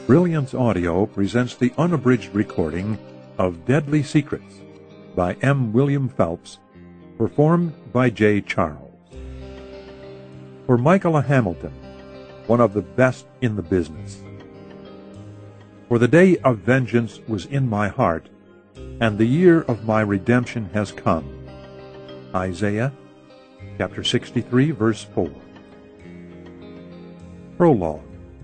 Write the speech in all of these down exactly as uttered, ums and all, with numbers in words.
Brilliance Audio presents the unabridged recording of Deadly Secrets by M. William Phelps, performed by J. Charles. For Michaela Hamilton, one of the best in the business. For the day of vengeance was in my heart, and the year of my redemption has come. Isaiah chapter sixty-three, verse four. Prologue.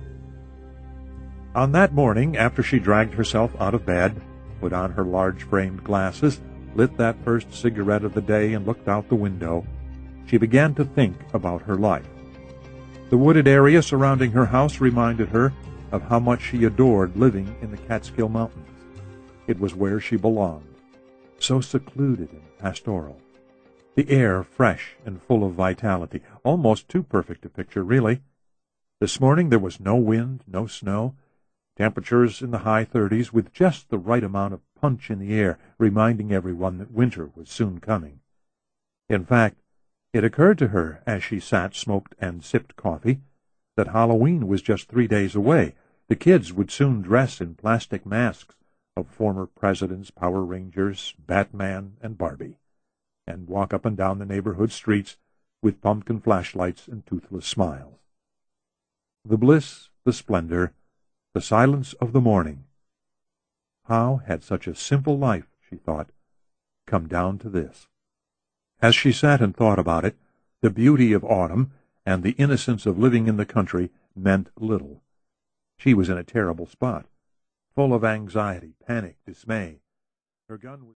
On that morning, after she dragged herself out of bed, put on her large-framed glasses, lit that first cigarette of the day, and looked out the window, she began to think about her life. The wooded area surrounding her house reminded her of how much she adored living in the Catskill Mountains. It was where she belonged, so secluded and pastoral. The air fresh and full of vitality, almost too perfect a picture, really. This morning there was no wind, no snow, temperatures in the high thirties, with just the right amount of punch in the air, reminding everyone that winter was soon coming. In fact, it occurred to her, as she sat, smoked, and sipped coffee, that Halloween was just three days away. The kids would soon dress in plastic masks of former presidents, Power Rangers, Batman, and Barbie, and walk up and down the neighborhood streets with pumpkin flashlights and toothless smiles. The bliss, the splendor, the silence of the morning. How had such a simple life, she thought, come down to this? As she sat and thought about it, the beauty of autumn and the innocence of living in the country meant little. She was in a terrible spot, full of anxiety, panic, dismay. Her gun was